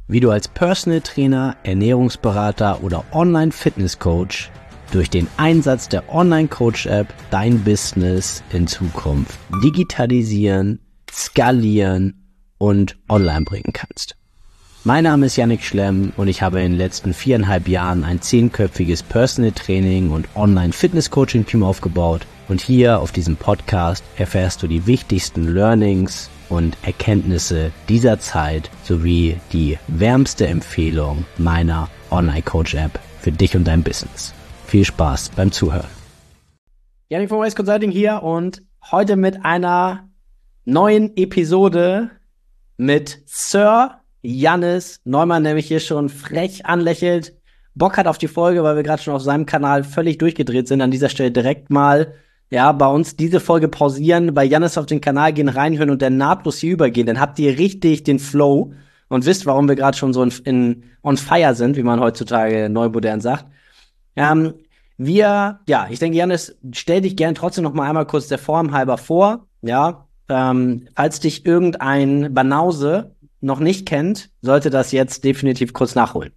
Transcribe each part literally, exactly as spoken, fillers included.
wie du als Personal Trainer, Ernährungsberater oder Online-Fitness-Coach durch den Einsatz der Online-Coach-App dein Business in Zukunft digitalisieren, skalieren und online bringen kannst. Mein Name ist Yannick Schlemm und ich habe in den letzten viereinhalb Jahren ein zehnköpfiges Personal Training und Online-Fitness-Coaching-Team aufgebaut und hier auf diesem Podcast erfährst du die wichtigsten Learnings und Erkenntnisse dieser Zeit sowie die wärmste Empfehlung meiner Online-Coach-App für dich und dein Business. Viel Spaß beim Zuhören. Yannick von Wise Consulting hier und heute mit einer neuen Episode mit Sir Jannis Neumann, der mich hier schon frech anlächelt, Bock hat auf die Folge, weil wir gerade schon auf seinem Kanal völlig durchgedreht sind. An dieser Stelle direkt mal ja bei uns diese Folge pausieren, bei Jannis auf den Kanal gehen, reinhören und dann nahtlos hier übergehen. Dann habt ihr richtig den Flow und wisst, warum wir gerade schon so in, in on fire sind, wie man heutzutage neumodern sagt. Ähm, wir, ja, ich denke, Jannis, stell dich gerne trotzdem noch mal einmal kurz der Form halber vor, ja, ähm, falls dich irgendein Banause noch nicht kennt, sollte das jetzt definitiv kurz nachholen.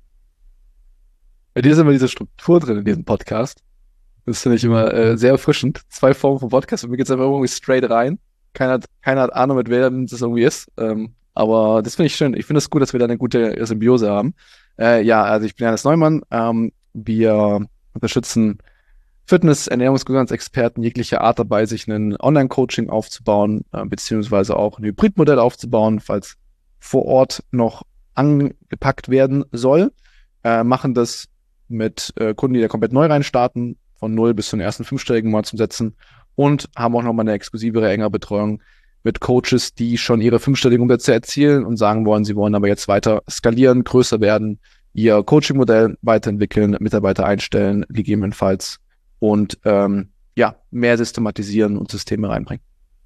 Bei dir ist immer diese Struktur drin in diesem Podcast. Das finde ich immer äh, sehr erfrischend. Zwei Formen von Podcast. Und mir geht's einfach irgendwie straight rein. Keiner hat, keiner hat Ahnung, mit wem das irgendwie ist. Ähm, aber das finde ich schön. Ich finde es gut, dass wir da eine gute Symbiose haben. Äh, ja, also ich bin Jannis Neumann. Ähm, wir unterstützen Fitness-, Ernährungs-, Gesundheitsexperten jeglicher Art dabei, sich ein Online-Coaching aufzubauen, äh, beziehungsweise auch ein Hybridmodell aufzubauen, falls vor Ort noch angepackt werden soll. Äh, machen das mit äh, Kunden, die da komplett neu reinstarten, von null bis zu den ersten fünfstelligen Monat umsetzen und haben auch nochmal eine exklusivere, engere Betreuung mit Coaches, die schon ihre fünfstelligen Umsätze erzielen und sagen wollen, sie wollen aber jetzt weiter skalieren, größer werden, ihr Coaching-Modell weiterentwickeln, Mitarbeiter einstellen, gegebenenfalls und ähm, ja, mehr systematisieren und Systeme reinbringen.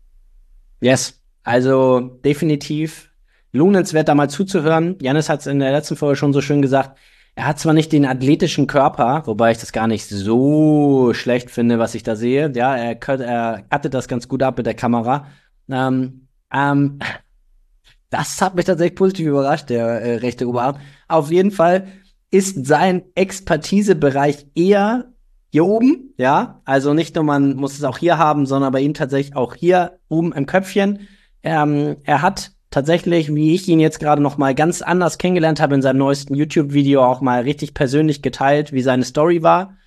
Yes, also definitiv lohnenswert, da mal zuzuhören. Jannis hat es in der letzten Folge schon so schön gesagt, er hat zwar nicht den athletischen Körper, wobei ich das gar nicht so schlecht finde, was ich da sehe. Ja, er, er cuttet das ganz gut ab mit der Kamera. Ähm, ähm, das hat mich tatsächlich positiv überrascht, der äh, rechte Oberarm. Auf jeden Fall ist sein Expertisebereich eher hier oben, ja. Also nicht nur man muss es auch hier haben, sondern bei ihm tatsächlich auch hier oben im Köpfchen. Ähm, er hat tatsächlich, wie ich ihn jetzt gerade noch mal ganz anders kennengelernt habe, in seinem neuesten YouTube-Video auch mal richtig persönlich geteilt, wie seine Story war.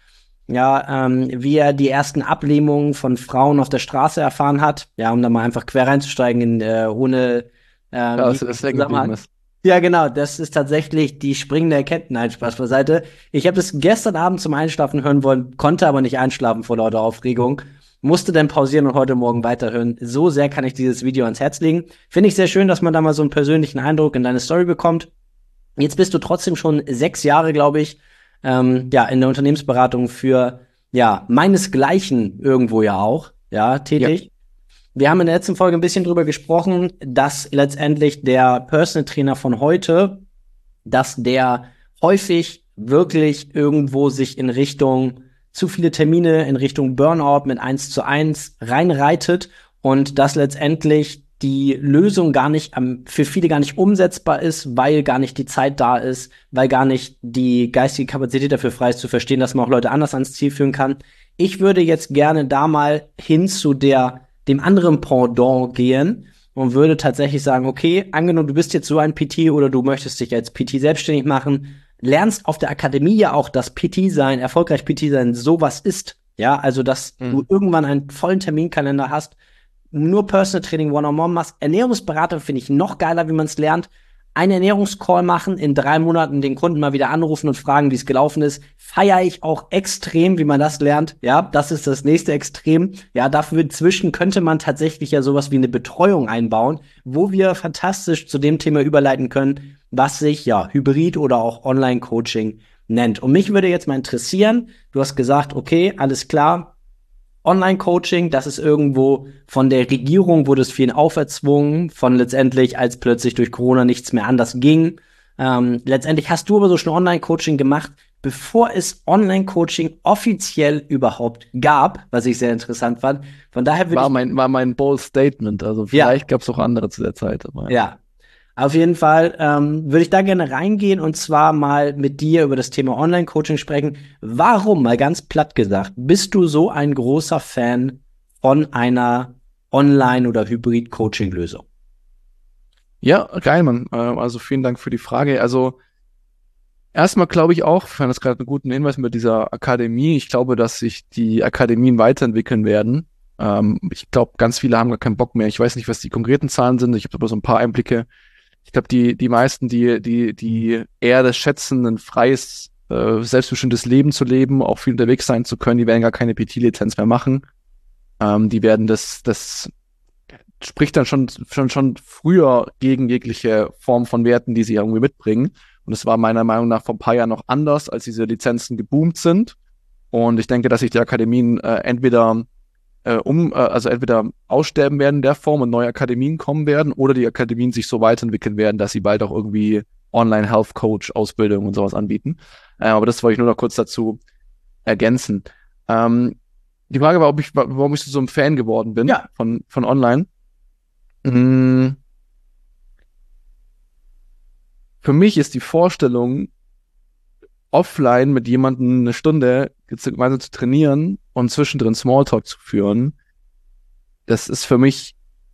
Ja, ähm, wie er die ersten Ablehnungen von Frauen auf der Straße erfahren hat. Ja, um da mal einfach quer reinzusteigen, in, äh, ohne äh, ja, das ist ist. Ja, genau, das ist tatsächlich die springende Erkenntnis. Nein, Spaß beiseite. Ich habe das gestern Abend zum Einschlafen hören wollen, konnte aber nicht einschlafen vor lauter Aufregung. Musste dann pausieren und heute Morgen weiterhören. So sehr kann ich dieses Video ans Herz legen. Finde ich sehr schön, dass man da mal so einen persönlichen Eindruck in deine Story bekommt. Jetzt bist du trotzdem schon sechs Jahre, glaube ich, ähm, ja, in der Unternehmensberatung für, ja, meinesgleichen irgendwo ja auch, ja, tätig. Ja. Wir haben in der letzten Folge ein bisschen drüber gesprochen, dass letztendlich der Personal Trainer von heute, dass der häufig wirklich irgendwo sich in Richtung zu viele Termine, in Richtung Burnout mit eins zu eins reinreitet und dass letztendlich die Lösung gar nicht ähm, für viele gar nicht umsetzbar ist, weil gar nicht die Zeit da ist, weil gar nicht die geistige Kapazität dafür frei ist, zu verstehen, dass man auch Leute anders ans Ziel führen kann. Ich würde jetzt gerne da mal hin zu der dem anderen Pendant gehen und würde tatsächlich sagen, okay, angenommen, du bist jetzt so ein P T oder du möchtest dich als P T selbstständig machen, lernst auf der Akademie ja auch, dass P T sein, erfolgreich P T sein, sowas ist. Ja, also, dass mhm. du irgendwann einen vollen Terminkalender hast, nur Personal Training One-on-One machst. Ernährungsberatung finde ich noch geiler, wie man es lernt. Einen Ernährungscall machen, in drei Monaten den Kunden mal wieder anrufen und fragen, wie es gelaufen ist. Feiere ich auch extrem, wie man das lernt. Ja, das ist das nächste Extrem. Ja, dafür inzwischen könnte man tatsächlich ja sowas wie eine Betreuung einbauen, wo wir fantastisch zu dem Thema überleiten können, was sich ja Hybrid oder auch Online-Coaching nennt. Und mich würde jetzt mal interessieren, du hast gesagt, okay, alles klar, Online-Coaching, das ist irgendwo von der Regierung, wurde es vielen auferzwungen, von letztendlich, als plötzlich durch Corona nichts mehr anders ging. Ähm, letztendlich hast du aber so schon Online-Coaching gemacht, bevor es Online-Coaching offiziell überhaupt gab, was ich sehr interessant fand. Von daher würde war ich mein war mein bold Statement, also vielleicht ja. gab es auch andere zu der Zeit. Aber ja. Auf jeden Fall ähm, würde ich da gerne reingehen und zwar mal mit dir über das Thema Online-Coaching sprechen. Warum, mal ganz platt gesagt, bist du so ein großer Fan von einer Online- oder Hybrid-Coaching-Lösung? Ja, geil, Mann. Ähm, Also vielen Dank für die Frage. Also erstmal glaube ich auch, ich fand das gerade einen guten Hinweis mit dieser Akademie. Ich glaube, dass sich die Akademien weiterentwickeln werden. Ähm, ich glaube, ganz viele haben gar keinen Bock mehr. Ich weiß nicht, was die konkreten Zahlen sind. Ich habe aber so ein paar Einblicke. Ich glaube, die, die meisten, die, die, die eher das schätzen, ein freies, äh, selbstbestimmtes Leben zu leben, auch viel unterwegs sein zu können, die werden gar keine P T-Lizenz mehr machen. Ähm, die werden das, das spricht dann schon, schon, schon früher gegen jegliche Form von Werten, die sie irgendwie mitbringen. Und es war meiner Meinung nach vor ein paar Jahren noch anders, als diese Lizenzen geboomt sind. Und ich denke, dass sich die Akademien äh, entweder äh, um, äh, also entweder aussterben werden in der Form und neue Akademien kommen werden, oder die Akademien sich so weiterentwickeln werden, dass sie bald auch irgendwie Online-Health-Coach-Ausbildung und sowas anbieten. Äh, aber das wollte ich nur noch kurz dazu ergänzen. Ähm, die Frage war, ob ich, warum ich so ein Fan geworden bin Ja. von, von Online. Mm, Für mich ist die Vorstellung, offline mit jemandem eine Stunde gemeinsam zu trainieren und zwischendrin Smalltalk zu führen, das ist für mich,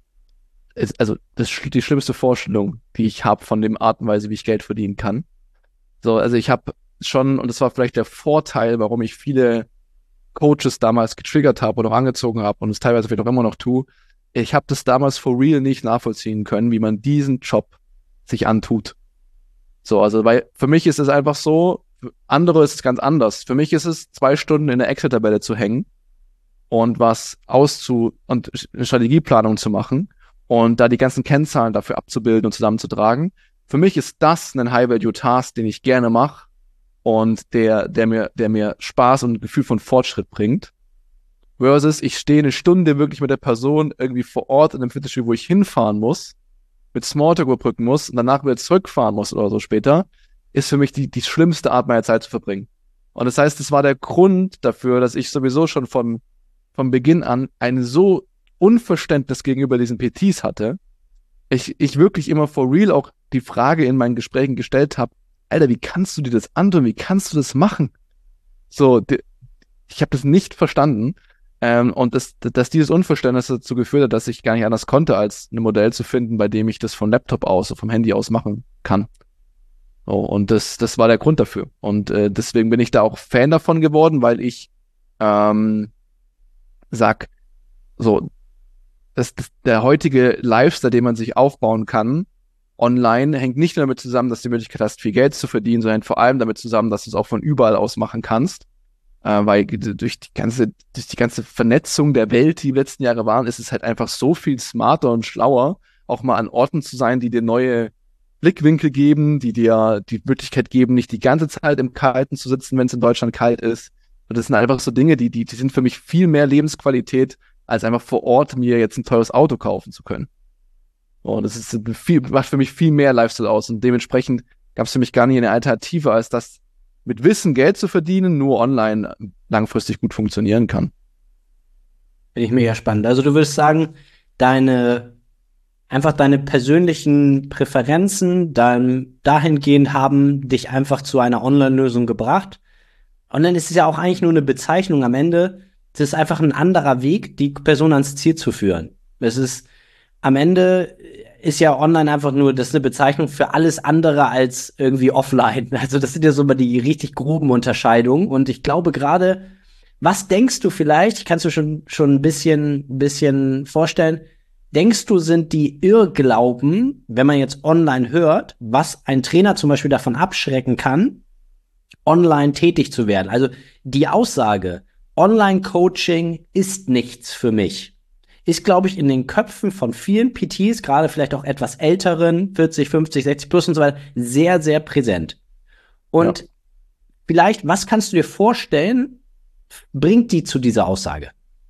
ist, also das ist die schlimmste Vorstellung, die ich habe von dem Art und Weise, wie ich Geld verdienen kann. So, also ich habe schon, und das war vielleicht der Vorteil, warum ich viele Coaches damals getriggert habe oder auch angezogen habe und es teilweise vielleicht auch immer noch tue. Ich habe das damals for real nicht nachvollziehen können, wie man diesen Job sich antut. So, also weil für mich ist es einfach so, für andere ist es ganz anders. Für mich ist es, zwei Stunden in der Excel-Tabelle zu hängen und was auszu- und eine Strategieplanung zu machen und da die ganzen Kennzahlen dafür abzubilden und zusammenzutragen. Für mich ist das ein High-Value-Task, den ich gerne mache und der, der mir, der mir Spaß und ein Gefühl von Fortschritt bringt. Versus ich stehe eine Stunde wirklich mit der Person irgendwie vor Ort in einem Fitnessstudio, wo ich hinfahren muss, mit Smalltalk überbrücken muss und danach wieder zurückfahren muss oder so später, ist für mich die, die schlimmste Art, meine Zeit zu verbringen. Und das heißt, das war der Grund dafür, dass ich sowieso schon von, von Beginn an ein so Unverständnis gegenüber diesen P Ts hatte. Ich, ich wirklich immer for real auch die Frage in meinen Gesprächen gestellt habe, Alter, wie kannst du dir das antun? Wie kannst du das machen? So, die, ich habe das nicht verstanden. Ähm, und das, dass dieses Unverständnis dazu geführt hat, dass ich gar nicht anders konnte, als ein Modell zu finden, bei dem ich das vom Laptop aus, so vom Handy aus machen kann. So, und das, das war der Grund dafür. Und äh, deswegen bin ich da auch Fan davon geworden, weil ich ähm, sag, so, dass das, der heutige Lifestyle, den man sich aufbauen kann, online, hängt nicht nur damit zusammen, dass du die Möglichkeit hast, viel Geld zu verdienen, sondern vor allem damit zusammen, dass du es auch von überall aus machen kannst. Äh, weil durch die ganze, durch die ganze Vernetzung der Welt, die, die letzten Jahre waren, ist es halt einfach so viel smarter und schlauer, auch mal an Orten zu sein, die dir neue Blickwinkel geben, die dir die Möglichkeit geben, nicht die ganze Zeit im Kalten zu sitzen, wenn es in Deutschland kalt ist. Und das sind einfach so Dinge, die, die, die sind für mich viel mehr Lebensqualität, als einfach vor Ort mir jetzt ein teures Auto kaufen zu können. Und das ist viel, macht für mich viel mehr Lifestyle aus. Und dementsprechend gab es für mich gar nicht eine Alternative, als das mit Wissen Geld zu verdienen, nur online langfristig gut funktionieren kann. Finde ich mega spannend. Also du würdest sagen, deine, einfach deine persönlichen Präferenzen dann dahingehend haben dich einfach zu einer Online-Lösung gebracht. Online ist es ja auch eigentlich nur eine Bezeichnung am Ende. Es ist einfach ein anderer Weg, die Person ans Ziel zu führen. Es ist, am Ende ist ja online einfach nur, das ist eine Bezeichnung für alles andere als irgendwie offline. Also das sind ja so mal die richtig groben Unterscheidungen. Und ich glaube gerade, was denkst du vielleicht, kannst du schon, schon ein bisschen, bisschen vorstellen, denkst du, sind die Irrglauben, wenn man jetzt online hört, was ein Trainer zum Beispiel davon abschrecken kann, online tätig zu werden? Also die Aussage, Online-Coaching ist nichts für mich, ist, glaube ich, in den Köpfen von vielen P Ts, gerade vielleicht auch etwas älteren, vierzig, fünfzig, sechzig plus und so weiter, sehr, sehr präsent. Und ja. Vielleicht, was kannst du dir vorstellen, bringt die zu dieser Aussage?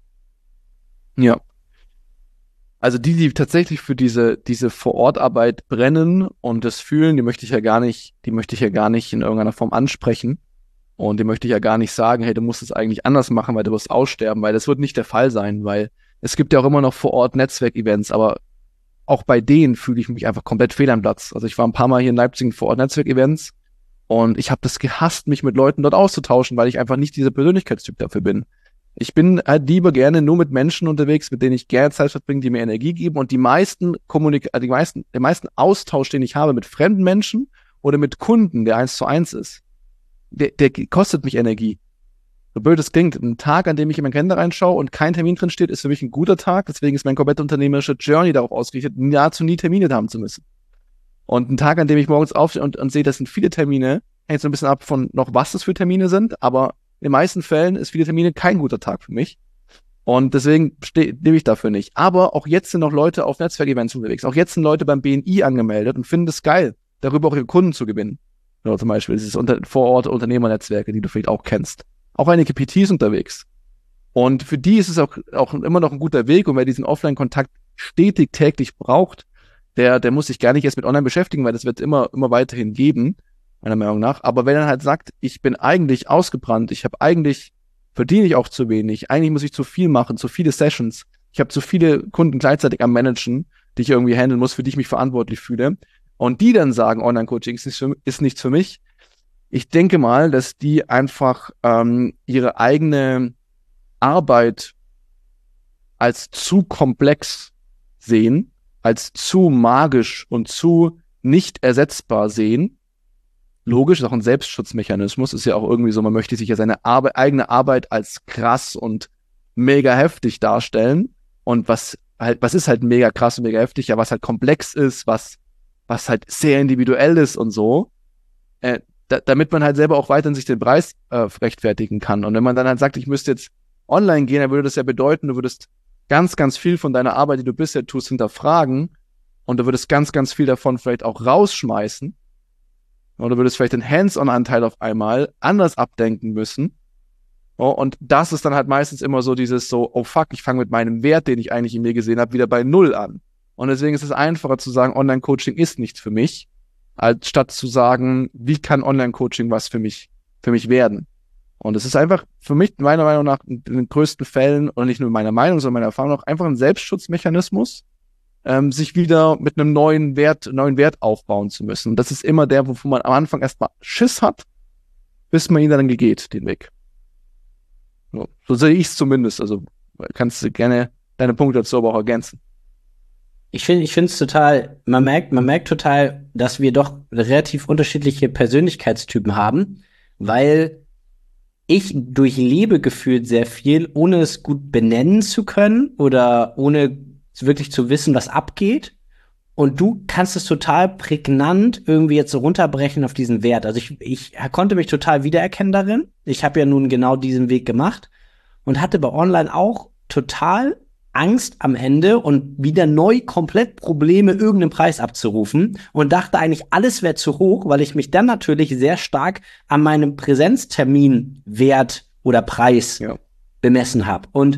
Ja. Also die, die tatsächlich für diese, diese Vor-Ort-Arbeit brennen und das fühlen, die möchte ich ja gar nicht, die möchte ich ja gar nicht in irgendeiner Form ansprechen. Und die möchte ich ja gar nicht sagen, hey, du musst es eigentlich anders machen, weil du wirst aussterben, weil das wird nicht der Fall sein, weil es gibt ja auch immer noch vor Ort Netzwerkevents, aber auch bei denen fühle ich mich einfach komplett fehl am Platz. Also ich war ein paar Mal hier in Leipzig vor Ort Netzwerkevents und ich habe das gehasst, mich mit Leuten dort auszutauschen, weil ich einfach nicht dieser Persönlichkeitstyp dafür bin. Ich bin halt lieber gerne nur mit Menschen unterwegs, mit denen ich gerne Zeit verbringe, die mir Energie geben, und die meisten Kommunik die meisten, den meisten Austausch, den ich habe mit fremden Menschen oder mit Kunden, der eins zu eins ist, der, der kostet mich Energie. So blöd es klingt, ein Tag, an dem ich in meinen Kalender reinschaue und kein Termin drin steht, ist für mich ein guter Tag. Deswegen ist mein komplette unternehmerische Journey darauf ausgerichtet, nahezu nie Termine haben zu müssen. Und ein Tag, an dem ich morgens aufstehe und, und sehe, das sind viele Termine, hängt so ein bisschen ab von noch, was das für Termine sind, aber in den meisten Fällen ist viele Termine kein guter Tag für mich. Und deswegen nehme ich dafür nicht. Aber auch jetzt sind noch Leute auf Netzwerkevents unterwegs. Auch jetzt sind Leute beim B N I angemeldet und finden es geil, darüber auch ihre Kunden zu gewinnen. Oder zum Beispiel dieses unter, Vorort Unternehmernetzwerke, die du vielleicht auch kennst. Auch einige P Ts unterwegs. Und für die ist es auch, auch immer noch ein guter Weg. Und wer diesen Offline-Kontakt stetig, täglich braucht, der, der muss sich gar nicht erst mit Online beschäftigen, weil das wird immer, immer weiterhin geben, meiner Meinung nach. Aber wenn er halt sagt, ich bin eigentlich ausgebrannt, ich habe eigentlich, verdiene ich auch zu wenig, eigentlich muss ich zu viel machen, zu viele Sessions, ich habe zu viele Kunden gleichzeitig am Managen, die ich irgendwie handeln muss, für die ich mich verantwortlich fühle. Und die dann sagen, Online-Coaching ist, ist nichts für mich. Ich denke mal, dass die einfach ähm, ihre eigene Arbeit als zu komplex sehen, als zu magisch und zu nicht ersetzbar sehen. Logisch, ist auch ein Selbstschutzmechanismus, ist ja auch irgendwie so, man möchte sich ja seine Arbe- eigene Arbeit als krass und mega heftig darstellen. Und was halt, was ist halt mega krass und mega heftig? Ja, was halt komplex ist, was, was halt sehr individuell ist und so. Äh, Da, damit man halt selber auch weiterhin sich den Preis äh, rechtfertigen kann. Und wenn man dann halt sagt, ich müsste jetzt online gehen, dann würde das ja bedeuten, du würdest ganz, ganz viel von deiner Arbeit, die du bisher tust, hinterfragen, und du würdest ganz, ganz viel davon vielleicht auch rausschmeißen, oder du würdest vielleicht den Hands-on-Anteil auf einmal anders abdenken müssen. Oh, und das ist dann halt meistens immer so dieses so, oh fuck, ich fange mit meinem Wert, den ich eigentlich in mir gesehen habe, wieder bei Null an. Und deswegen ist es einfacher zu sagen, Online-Coaching ist nichts für mich, als statt zu sagen, wie kann Online-Coaching was für mich, für mich werden? Und es ist einfach für mich, meiner Meinung nach, in den größten Fällen, und nicht nur meiner Meinung, sondern meiner Erfahrung nach, einfach ein Selbstschutzmechanismus, ähm, sich wieder mit einem neuen Wert, neuen Wert aufbauen zu müssen. Und das ist immer der, wovon man am Anfang erstmal Schiss hat, bis man ihn dann geht, den Weg. So, so sehe ich es zumindest. Also kannst du gerne deine Punkte dazu aber auch ergänzen. Ich finde, ich finde es total, man merkt, man merkt total, dass wir doch relativ unterschiedliche Persönlichkeitstypen haben, weil ich durchlebe gefühlt sehr viel, ohne es gut benennen zu können oder ohne wirklich zu wissen, was abgeht. Und du kannst es total prägnant irgendwie jetzt so runterbrechen auf diesen Wert. Also ich, ich konnte mich total wiedererkennen darin. Ich habe ja nun genau diesen Weg gemacht und hatte bei Online auch total Angst am Ende und wieder neu komplett Probleme, irgendeinen Preis abzurufen, und dachte eigentlich, alles wäre zu hoch, weil ich mich dann natürlich sehr stark an meinem Präsenzterminwert oder Preis ja. bemessen habe. Und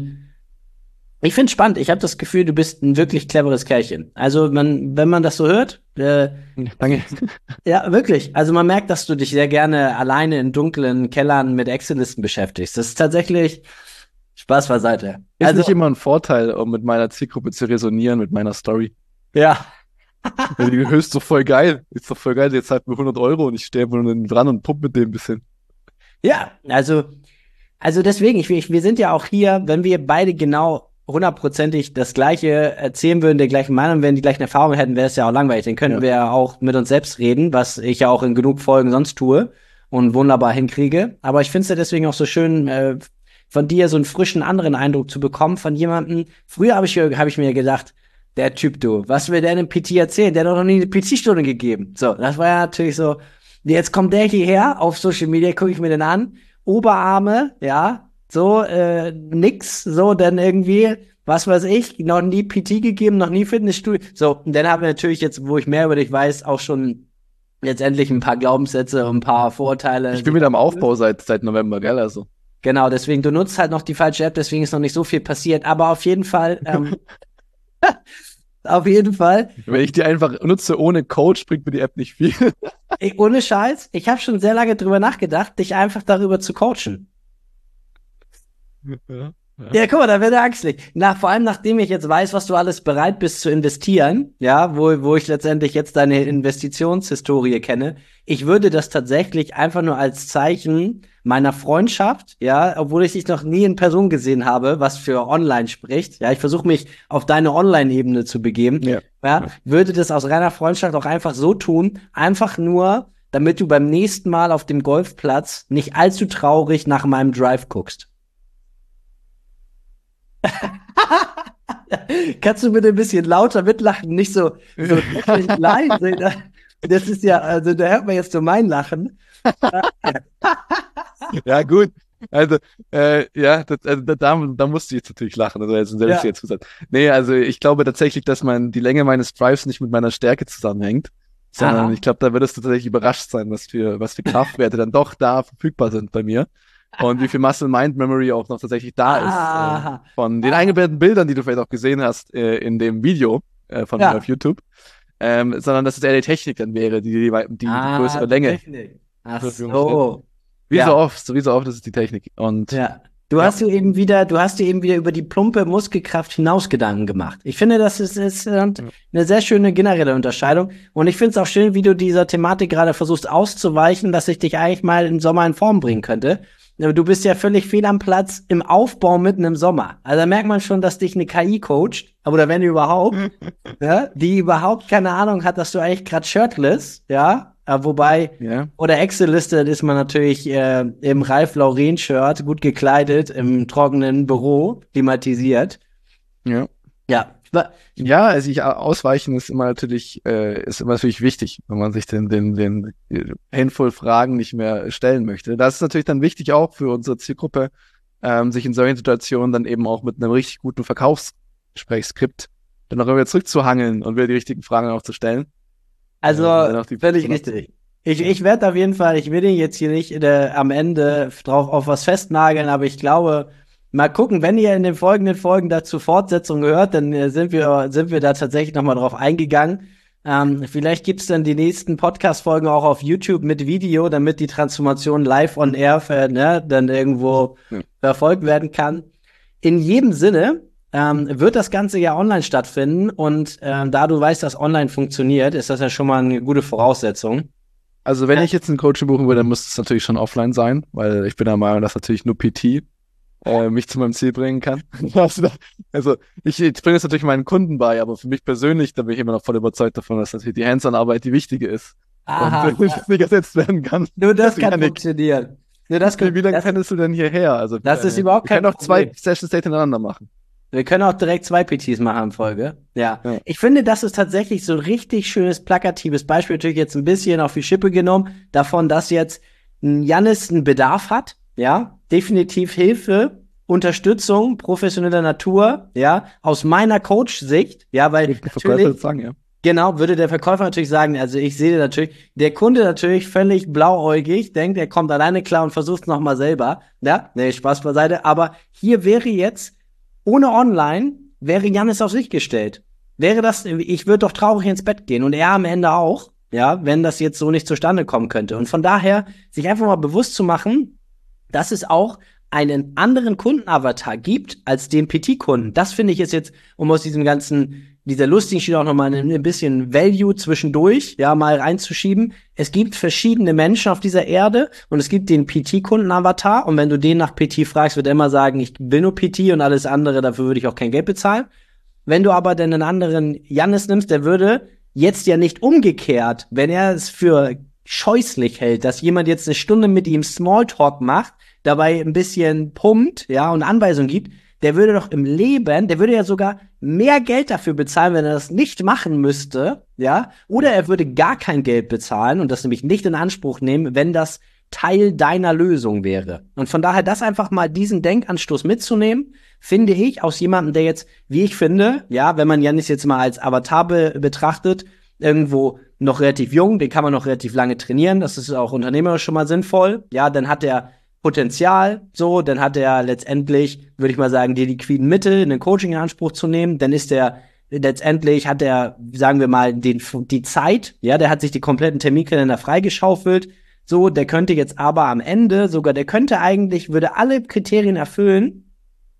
ich finde es spannend. Ich habe das Gefühl, du bist ein wirklich cleveres Kerlchen. Also man, wenn man das so hört, äh, danke. Ja, wirklich. Also man merkt, dass du dich sehr gerne alleine in dunklen Kellern mit Excel-Listen beschäftigst. Das ist tatsächlich Spaß beiseite. Ist also, nicht immer ein Vorteil, um mit meiner Zielgruppe zu resonieren, mit meiner Story. Ja. Ja, die höchst so voll geil. Ist doch voll geil, jetzt zahlt mir hundert Euro und ich stehe einfach nur dran und pump mit dem ein bisschen. Ja, also, also deswegen, ich, ich, wir sind ja auch hier, wenn wir beide genau hundertprozentig das Gleiche erzählen würden, der gleichen Meinung, wenn die gleichen Erfahrungen hätten, wäre es ja auch langweilig. Dann könnten ja. wir ja auch mit uns selbst reden, was ich ja auch in genug Folgen sonst tue und wunderbar hinkriege. Aber ich finde es ja deswegen auch so schön, äh, von dir so einen frischen, anderen Eindruck zu bekommen von jemandem. Früher habe ich, hab ich mir gedacht, der Typ, du, was will der in einem P T erzählen? Der hat doch noch nie eine P T-Stunde gegeben. So, das war ja natürlich so, jetzt kommt der hierher auf Social Media, gucke ich mir den an, Oberarme, ja, so, äh, nix, so, dann irgendwie, was weiß ich, noch nie P T gegeben, noch nie Fitnessstudio. So, und dann haben wir natürlich jetzt, wo ich mehr über dich weiß, auch schon letztendlich ein paar Glaubenssätze und ein paar Vorurteile. Ich bin wieder am Aufbau seit, seit November, gell, also. Genau, deswegen, du nutzt halt noch die falsche App, deswegen ist noch nicht so viel passiert, aber auf jeden Fall, ähm, auf jeden Fall. Wenn ich die einfach nutze ohne Coach, bringt mir die App nicht viel. Ey, ohne Scheiß, ich habe schon sehr lange drüber nachgedacht, dich einfach darüber zu coachen. Ja. Ja, guck mal, da wird er axtlich. Nach, vor allem nachdem ich jetzt weiß, was du alles bereit bist zu investieren, ja, wo, wo ich letztendlich jetzt deine Investitionshistorie kenne, ich würde das tatsächlich einfach nur als Zeichen meiner Freundschaft, ja, obwohl ich dich noch nie in Person gesehen habe, was für online spricht, ja, ich versuche mich auf deine Online-Ebene zu begeben, Ja. ja, würde das aus reiner Freundschaft auch einfach so tun, einfach nur, damit du beim nächsten Mal auf dem Golfplatz nicht allzu traurig nach meinem Drive guckst. Kannst du bitte ein bisschen lauter mitlachen, nicht so, so leise? Das ist ja, also da hört man jetzt nur mein Lachen. Ja, gut. Also, äh, ja, das, also, da, da musste ich jetzt natürlich lachen. Also, jetzt selbst Ja. jetzt gesagt. Nee, also ich glaube tatsächlich, dass mein, die Länge meines Drives nicht mit meiner Stärke zusammenhängt, sondern Aha. ich glaube, da würdest du tatsächlich überrascht sein, was für, was für Kraftwerte dann doch da verfügbar sind bei mir. Und wie viel Muscle-Mind-Memory auch noch tatsächlich da ist, äh, Aha. von den eingebetteten Bildern, die du vielleicht auch gesehen hast, äh, in dem Video, äh, von mir Ja. auf YouTube. Ähm, sondern dass es eher die Technik dann wäre, die die, die, die Ah, größere Länge. Technik. Ach zur Verfügung stellt. so. Wie Ja. so oft, so wie so oft ist es die Technik. Und Ja. Du Ja. hast dir eben wieder, du hast dir eben wieder über die plumpe Muskelkraft hinaus Gedanken gemacht. Ich finde, das ist, ist äh, eine sehr schöne generelle Unterscheidung. Und ich finde es auch schön, wie du dieser Thematik gerade versuchst auszuweichen, dass ich dich eigentlich mal im Sommer in Form bringen könnte. Du bist ja völlig fehl am Platz im Aufbau mitten im Sommer. Also da merkt man schon, dass dich eine K I coacht, oder wenn überhaupt, ja, die überhaupt keine Ahnung hat, dass du eigentlich gerade shirtless, ja, äh, wobei, ja, oder Excel-listed ist man natürlich äh, im Ralf Lauren-Shirt, gut gekleidet, im trockenen Büro, klimatisiert. ja. Ja, wa- Ja, also ich, ausweichen ist immer natürlich, äh, ist immer natürlich wichtig, wenn man sich den, den, den äh, Handvoll Fragen nicht mehr stellen möchte. Das ist natürlich dann wichtig auch für unsere Zielgruppe, ähm, sich in solchen Situationen dann eben auch mit einem richtig guten Verkaufsgesprächsskript dann auch wieder zurückzuhangeln und wieder die richtigen Fragen auch zu stellen. also Äh, und dann auch die- völlig richtig. Ich, ich werde auf jeden Fall, ich will den jetzt hier nicht äh, am Ende drauf auf was festnageln, aber ich glaube, mal gucken, wenn ihr in den folgenden Folgen dazu Fortsetzungen hört, dann äh, sind wir sind wir da tatsächlich noch mal drauf eingegangen. Ähm, vielleicht gibt's dann die nächsten Podcast-Folgen auch auf YouTube mit Video, damit die Transformation live on air äh, ne, dann irgendwo Ja. verfolgt werden kann. In jedem Sinne ähm, wird das Ganze ja online stattfinden und ähm, da du weißt, dass online funktioniert, ist das ja schon mal eine gute Voraussetzung. Also wenn Ja. ich jetzt einen Coaching buchen würde, dann müsste es natürlich schon offline sein, weil ich bin der Meinung, dass natürlich nur P T äh, mich zu meinem Ziel bringen kann. Also, also ich, ich bringe es natürlich meinen Kunden bei, aber für mich persönlich, da bin ich immer noch voll überzeugt davon, dass natürlich die Hands-on-Arbeit die wichtige ist Aha, und äh, ja. nicht ersetzt werden kann. Nur das kann Janik, funktionieren. Nur das kann, wie lange das, pendelst du denn hierher? Also, das ist äh, überhaupt wir kein können auch zwei Problem. Sessions hintereinander machen. Wir können auch direkt zwei P Ts machen in Folge. Ja. Ja. Ich finde, das ist tatsächlich so ein richtig schönes, plakatives Beispiel. Natürlich jetzt ein bisschen auf die Schippe genommen, davon, dass jetzt ein Jannis einen Bedarf hat. Ja. Definitiv Hilfe, Unterstützung, professioneller Natur. Ja. Aus meiner Coach-Sicht. Ja, weil Ich Verkäufer natürlich, sagen, ja. genau, würde der Verkäufer natürlich sagen, also ich sehe natürlich, der Kunde natürlich völlig blauäugig, denkt, er kommt alleine klar und versucht es nochmal selber. Ja, nee, Spaß beiseite. Aber hier wäre jetzt, ohne online, wäre Jannis auf sich gestellt. Wäre das, ich würde doch traurig ins Bett gehen und er am Ende auch, ja, wenn das jetzt so nicht zustande kommen könnte. Und von daher, sich einfach mal bewusst zu machen, dass es auch einen anderen Kundenavatar gibt als den P T-Kunden. Das finde ich ist jetzt, um aus diesem ganzen, dieser lustigen Schiene auch nochmal ein, ein bisschen Value zwischendurch, ja, mal reinzuschieben. Es gibt verschiedene Menschen auf dieser Erde und es gibt den P T-Kunden-Avatar und wenn du den nach P T fragst, wird er immer sagen, ich will nur P T und alles andere, dafür würde ich auch kein Geld bezahlen. Wenn du aber dann einen anderen Jannis nimmst, der würde jetzt ja nicht umgekehrt, wenn er es für scheußlich hält, dass jemand jetzt eine Stunde mit ihm Smalltalk macht, dabei ein bisschen pumpt, ja, und Anweisungen gibt, der würde doch im Leben, der würde ja sogar mehr Geld dafür bezahlen, wenn er das nicht machen müsste, ja, oder er würde gar kein Geld bezahlen und das nämlich nicht in Anspruch nehmen, wenn das Teil deiner Lösung wäre. Und von daher das einfach mal diesen Denkanstoß mitzunehmen, finde ich, aus jemandem, der jetzt, wie ich finde, ja, wenn man Jannis jetzt mal als Avatar be- betrachtet, irgendwo noch relativ jung, den kann man noch relativ lange trainieren, das ist auch unternehmerisch schon mal sinnvoll, ja, dann hat er Potenzial, so, dann hat er letztendlich, würde ich mal sagen, die liquiden Mittel, einen Coaching in Anspruch zu nehmen, dann ist er letztendlich, hat er, sagen wir mal, den, die Zeit, ja, der hat sich die kompletten Terminkalender freigeschaufelt, so, der könnte jetzt aber am Ende sogar, der könnte eigentlich, würde alle Kriterien erfüllen,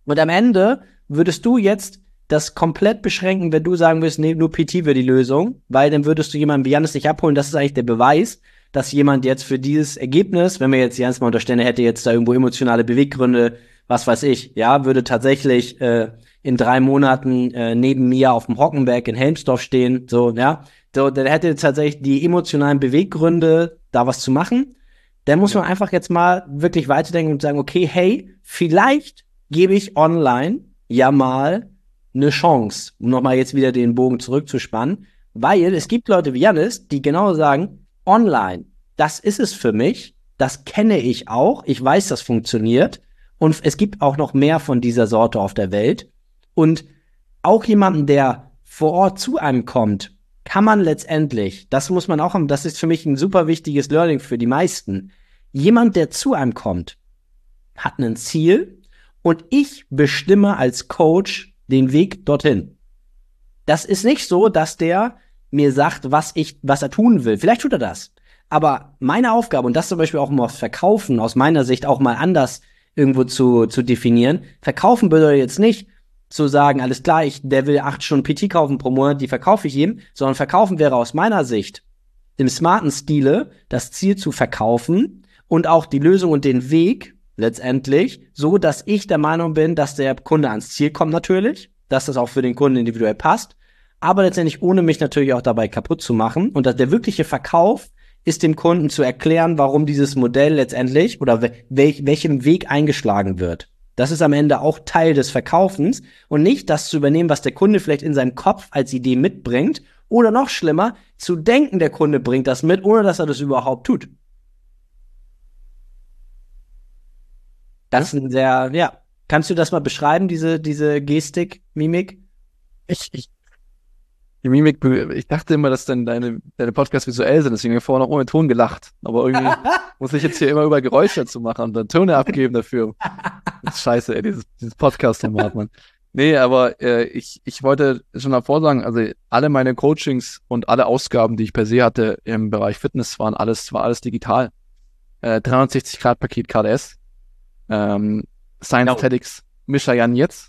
Und am Ende würdest du jetzt das komplett beschränken, wenn du sagen würdest, nee, nur P T wäre die Lösung, weil dann würdest du jemanden wie Jannis nicht abholen. Das ist eigentlich der Beweis, dass jemand jetzt für dieses Ergebnis, wenn wir jetzt Jannis mal unterstellen, er hätte jetzt da irgendwo emotionale Beweggründe, was weiß ich, ja, würde tatsächlich äh, in drei Monaten äh, neben mir auf dem Hockenberg in Helmsdorf stehen, so, ja, so, dann hätte er tatsächlich die emotionalen Beweggründe, da was zu machen. Dann muss Ja. man einfach jetzt mal wirklich weiterdenken und sagen, okay, hey, vielleicht gebe ich online ja mal eine Chance, um nochmal jetzt wieder den Bogen zurückzuspannen, weil es gibt Leute wie Jannis, die genau sagen, online, das ist es für mich, das kenne ich auch, ich weiß, das funktioniert und es gibt auch noch mehr von dieser Sorte auf der Welt und auch jemanden, der vor Ort zu einem kommt, kann man letztendlich, das muss man auch haben, das ist für mich ein super wichtiges Learning für die meisten, jemand, der zu einem kommt, hat ein Ziel und ich bestimme als Coach den Weg dorthin. Das ist nicht so, dass der mir sagt, was ich, was er tun will. Vielleicht tut er das. Aber meine Aufgabe, und das zum Beispiel auch mal aufs Verkaufen, aus meiner Sicht auch mal anders irgendwo zu, zu definieren. Verkaufen bedeutet jetzt nicht zu sagen, alles klar, ich, der will acht Stunden P T kaufen pro Monat, die verkaufe ich ihm, sondern verkaufen wäre aus meiner Sicht im smarten Stile das Ziel zu verkaufen und auch die Lösung und den Weg letztendlich, so dass ich der Meinung bin, dass der Kunde ans Ziel kommt natürlich, dass das auch für den Kunden individuell passt, aber letztendlich ohne mich natürlich auch dabei kaputt zu machen. Und dass der wirkliche Verkauf ist dem Kunden zu erklären, warum dieses Modell letztendlich oder wel- welchem Weg eingeschlagen wird. Das ist am Ende auch Teil des Verkaufens und nicht das zu übernehmen, was der Kunde vielleicht in seinem Kopf als Idee mitbringt oder noch schlimmer, zu denken, der Kunde bringt das mit, ohne dass er das überhaupt tut. Das ist ein sehr, ja. Kannst du das mal beschreiben, diese, diese Gestik, Mimik? Ich, ich, die Mimik, ich dachte immer, dass dann deine, deine Podcasts visuell sind, deswegen habe ich vorher noch ohne Ton gelacht. Aber irgendwie muss ich jetzt hier immer über Geräusche zu machen und dann Töne abgeben dafür. Das ist scheiße, ey, dieses, dieses Podcast-Format, Mann. Nee, aber äh, ich, ich wollte schon davor sagen, also alle meine Coachings und alle Ausgaben, die ich per se hatte im Bereich Fitness, waren alles, war alles digital. Äh, dreihundertsechzig Grad Paket K D S, ähm, Science Genau. Tactics, Mischa Jan jetzt,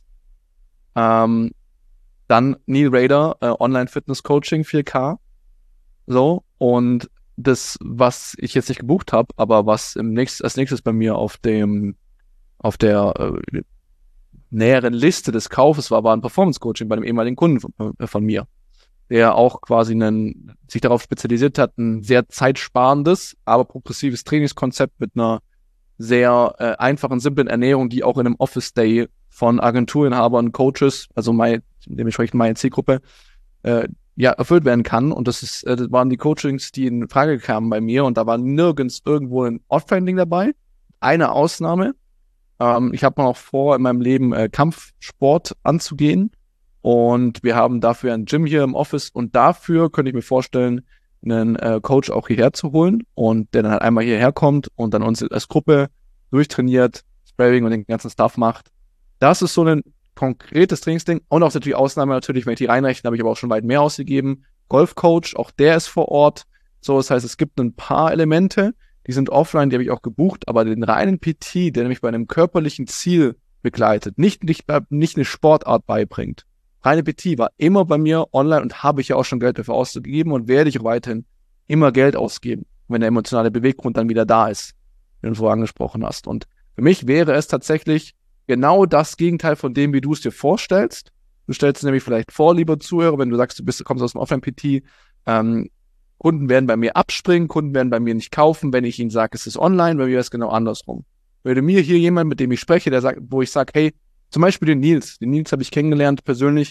ähm, dann Neil Raider, äh, Online-Fitness-Coaching vier K, so, und das, was ich jetzt nicht gebucht habe, aber was im nächst, als nächstes bei mir auf dem, auf der äh, näheren Liste des Kaufes war, war ein Performance-Coaching bei einem ehemaligen Kunden von, äh, von mir, der auch quasi einen, sich darauf spezialisiert hat, ein sehr zeitsparendes, aber progressives Trainingskonzept mit einer sehr äh, einfachen, simplen Ernährung, die auch in einem Office-Day von Agenturinhabern, Coaches, also meine, dementsprechend meine Zielgruppe, äh, ja, erfüllt werden kann. Und das ist, äh, das waren die Coachings, die in Frage kamen bei mir, und da war nirgends irgendwo ein Offending dabei. Eine Ausnahme. Ähm, ich habe noch vor, in meinem Leben äh, Kampfsport anzugehen, und wir haben dafür ein Gym hier im Office, und dafür könnte ich mir vorstellen, einen äh, Coach auch hierher zu holen, und der dann halt einmal hierher kommt und dann uns als Gruppe durchtrainiert, Sparring und den ganzen Stuff macht. Das ist so ein konkretes Trainingsding, und auch natürlich Ausnahme natürlich, wenn ich die reinrechne, habe ich aber auch schon weit mehr ausgegeben. Golfcoach, auch der ist vor Ort. So, das heißt, es gibt ein paar Elemente, die sind offline, die habe ich auch gebucht, aber den reinen P T, der nämlich bei einem körperlichen Ziel begleitet, nicht, nicht, nicht eine Sportart beibringt. Reine P T war immer bei mir online, und habe ich ja auch schon Geld dafür ausgegeben und werde ich auch weiterhin immer Geld ausgeben, wenn der emotionale Beweggrund dann wieder da ist, den du vorher angesprochen hast. Und für mich wäre es tatsächlich genau das Gegenteil von dem, wie du es dir vorstellst. Du stellst es nämlich vielleicht vor, lieber Zuhörer, wenn du sagst, du bist, du kommst aus dem Offline-P T, ähm, Kunden werden bei mir abspringen, Kunden werden bei mir nicht kaufen, wenn ich ihnen sage, es ist online. Bei mir wäre es genau andersrum. Würde mir hier jemand, mit dem ich spreche, der sagt, wo ich sage, hey, zum Beispiel den Nils. Den Nils habe ich kennengelernt persönlich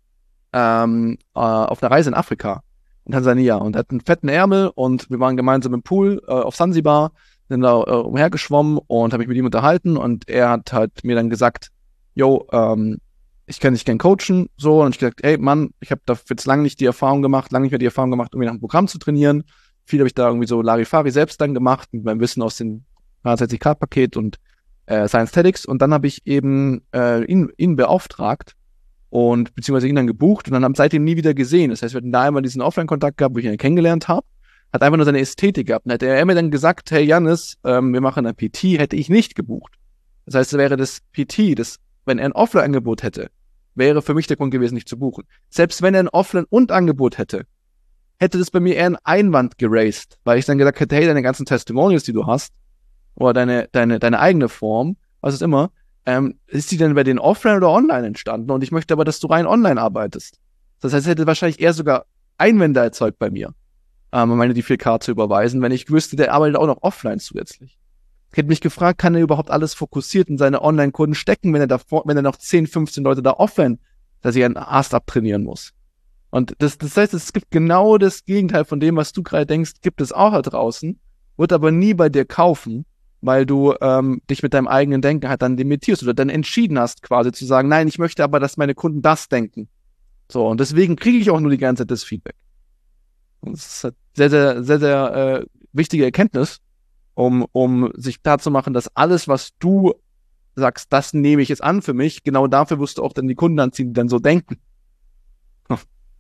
ähm, äh, auf einer Reise in Afrika, in Tansania. Und er hat einen fetten Ärmel, und wir waren gemeinsam im Pool äh, auf Sansibar, sind da äh, umhergeschwommen und habe mich mit ihm unterhalten. Und er hat halt mir dann gesagt, yo, ähm, ich kann dich gern coachen. So, und ich gesagt, hey Mann, ich habe da jetzt lange nicht die Erfahrung gemacht, lange nicht mehr die Erfahrung gemacht, irgendwie nach einem Programm zu trainieren. Viel habe ich da irgendwie so Larifari selbst dann gemacht, mit meinem Wissen aus dem dreihundertsechzig Grad Paket und äh, Science Tactics, und dann habe ich eben äh, ihn, ihn beauftragt und beziehungsweise ihn dann gebucht, und dann haben seitdem nie wieder gesehen. Das heißt, wir hatten da einmal diesen Offline-Kontakt gehabt, wo ich ihn kennengelernt habe, hat einfach nur seine Ästhetik gehabt. Und hätte er mir dann gesagt, hey Jannis, ähm, wir machen ein P T, hätte ich nicht gebucht. Das heißt, wäre das P T, das wenn er ein Offline-Angebot hätte, wäre für mich der Grund gewesen, nicht zu buchen. Selbst wenn er ein Offline- und Angebot hätte, hätte das bei mir eher einen Einwand geraced, weil ich dann gesagt hätte, hey, deine ganzen Testimonials, die du hast, oder deine, deine, deine eigene Form, was ist immer, ähm, ist die denn bei denen offline oder online entstanden? Und ich möchte aber, dass du rein online arbeitest. Das heißt, es hätte wahrscheinlich eher sogar Einwände erzeugt bei mir, ähm, um meine die vier K zu überweisen, wenn ich wüsste, der arbeitet auch noch offline zusätzlich. Ich hätte mich gefragt, kann er überhaupt alles fokussiert in seine Online-Kunden stecken, wenn er davor, wenn er noch zehn, fünfzehn Leute da offline, dass er einen Ast abtrainieren muss. Und das, das heißt, es gibt genau das Gegenteil von dem, was du gerade denkst, gibt es auch da draußen, wird aber nie bei dir kaufen, weil du ähm, dich mit deinem eigenen Denken halt dann limitierst oder dann entschieden hast, quasi zu sagen, nein, ich möchte aber, dass meine Kunden das denken. So, und deswegen kriege ich auch nur die ganze Zeit das Feedback. Und das ist halt sehr, sehr, sehr, sehr äh, wichtige Erkenntnis, um, um sich klarzumachen, dass alles, was du sagst, das nehme ich jetzt an für mich, genau dafür wirst du auch dann die Kunden anziehen, die dann so denken. Hm.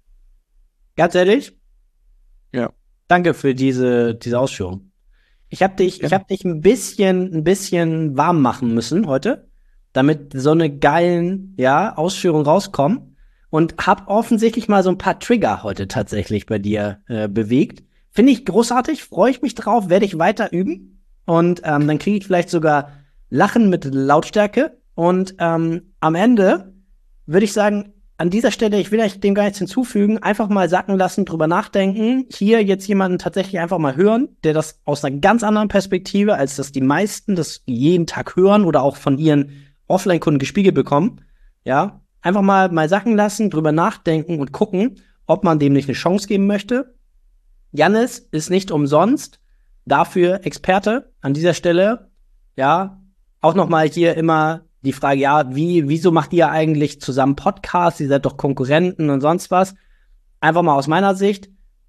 Ganz ehrlich? Ja. Danke für diese, diese Ausführung. Ich habe dich, Ja. ich hab dich ein bisschen, ein bisschen warm machen müssen heute, damit so eine geilen, ja, Ausführungen rauskommen. Und hab offensichtlich mal so ein paar Trigger heute tatsächlich bei dir äh, bewegt. Finde ich großartig, freue ich mich drauf, werde ich weiter üben. Und ähm, dann kriege ich vielleicht sogar Lachen mit Lautstärke. Und ähm, am Ende würde ich sagen, an dieser Stelle, ich will euch dem gar nichts hinzufügen, einfach mal sacken lassen, drüber nachdenken. Hier jetzt jemanden tatsächlich einfach mal hören, der das aus einer ganz anderen Perspektive, als das die meisten das jeden Tag hören oder auch von ihren Offline-Kunden gespiegelt bekommen. Ja, einfach mal, mal sacken lassen, drüber nachdenken und gucken, ob man dem nicht eine Chance geben möchte. Jannis ist nicht umsonst dafür Experte an dieser Stelle. Ja, auch noch mal hier immer die Frage, ja, wie, wieso macht ihr eigentlich zusammen Podcasts? Ihr seid doch Konkurrenten und sonst was. Einfach mal aus meiner Sicht.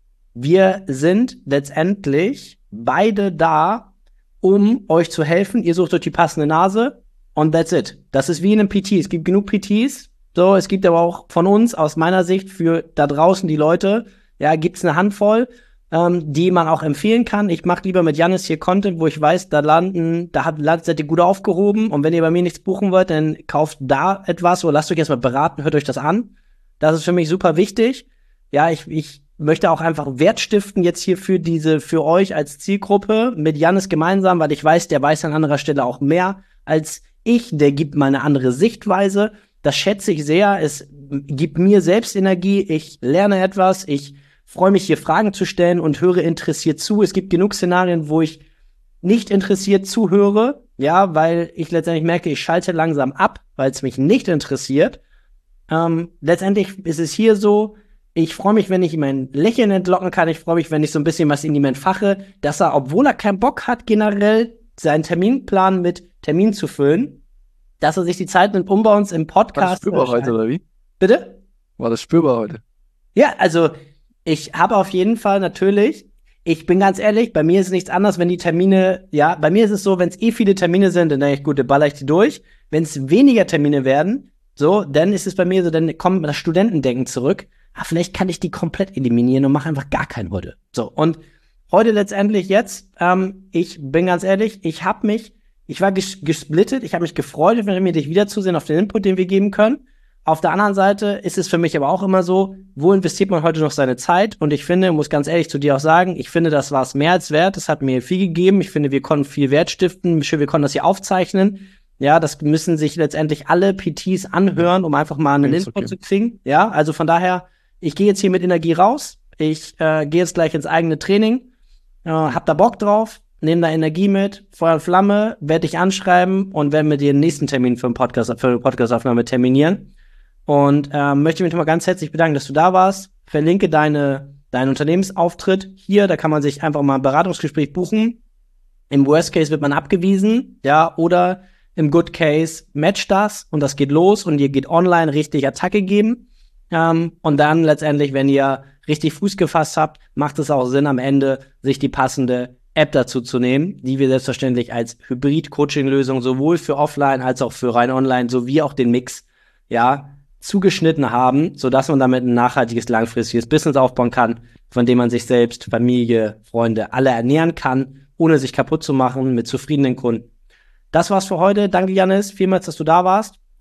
Wir sind letztendlich beide da, um euch zu helfen. Ihr sucht euch die passende Nase und that's it. Das ist wie in einem P T. Es gibt genug P Ts. So, es gibt aber auch von uns, aus meiner Sicht, für da draußen die Leute, ja, gibt's eine Handvoll, ähm, die man auch empfehlen kann. Ich mache lieber mit Jannis hier Content, wo ich weiß, da landen, da hat, seid ihr gut aufgehoben. Und wenn ihr bei mir nichts buchen wollt, dann kauft da etwas oder lasst euch erstmal beraten, hört euch das an. Das ist für mich super wichtig. Ja, ich, ich möchte auch einfach Wert stiften jetzt hier für diese, für euch als Zielgruppe mit Jannis gemeinsam, weil ich weiß, der weiß an anderer Stelle auch mehr als ich. Der gibt mal eine andere Sichtweise. Das schätze ich sehr. Es gibt mir selbst Energie. Ich lerne etwas. Ich freue mich, hier Fragen zu stellen und höre interessiert zu. Es gibt genug Szenarien, wo ich nicht interessiert zuhöre, ja, weil ich letztendlich merke, ich schalte langsam ab, weil es mich nicht interessiert. Ähm, letztendlich ist es hier so, ich freue mich, wenn ich ihm ein Lächeln entlocken kann. Ich freue mich, wenn ich so ein bisschen was in ihm entfache, dass er, obwohl er keinen Bock hat, generell seinen Terminplan mit Termin zu füllen, dass er sich die Zeit nimmt, um bei uns im Podcast. War das spürbar heute, oder wie? Bitte? War das spürbar heute? Ja, also ich habe auf jeden Fall natürlich, ich bin ganz ehrlich, bei mir ist es nichts anderes, wenn die Termine, ja, bei mir ist es so, wenn es eh viele Termine sind, dann denke ich, gut, dann baller ich die durch. Wenn es weniger Termine werden, so, dann ist es bei mir so, dann kommt das Studentendenken zurück. Ah, vielleicht kann ich die komplett eliminieren und mache einfach gar keinen heute. So, und heute letztendlich jetzt, ähm, ich bin ganz ehrlich, ich habe mich, ich war ges- gesplittet, ich habe mich gefreut, wenn mir dich wiederzusehen auf den Input, den wir geben können. Auf der anderen Seite ist es für mich aber auch immer so, wo investiert man heute noch seine Zeit? Und ich finde, muss ganz ehrlich zu dir auch sagen, ich finde, das war es mehr als wert. Das hat mir viel gegeben. Ich finde, wir konnten viel Wert stiften. Wir konnten das hier aufzeichnen. Ja, das müssen sich letztendlich alle P Ts anhören, um einfach mal einen Input okay. zu kriegen. Ja, also von daher, ich gehe jetzt hier mit Energie raus. Ich äh, gehe jetzt gleich ins eigene Training. Äh, hab da Bock drauf. Nehm da Energie mit, Feuer und Flamme, werde dich anschreiben und werden mit dir den nächsten Termin für einen Podcast, für eine Podcastaufnahme terminieren. Und ähm, möchte mich nochmal ganz herzlich bedanken, dass du da warst. Verlinke deine, deinen Unternehmensauftritt hier, da kann man sich einfach mal ein Beratungsgespräch buchen. Im Worst Case wird man abgewiesen, ja, oder im Good Case matcht das und das geht los und ihr geht online richtig Attacke geben. Ähm, und dann letztendlich, wenn ihr richtig Fuß gefasst habt, macht es auch Sinn, am Ende sich die passende App dazu zu nehmen, die wir selbstverständlich als Hybrid-Coaching-Lösung sowohl für Offline als auch für rein Online sowie auch den Mix, ja, zugeschnitten haben, sodass man damit ein nachhaltiges, langfristiges Business aufbauen kann, von dem man sich selbst, Familie, Freunde, alle ernähren kann, ohne sich kaputt zu machen, mit zufriedenen Kunden. Das war's für heute. Danke, Jannis, vielmals, dass du da warst.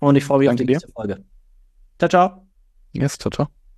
Und ich freue mich Danke auf die dir. nächste Folge. Ciao, ciao. Yes, ciao, ciao.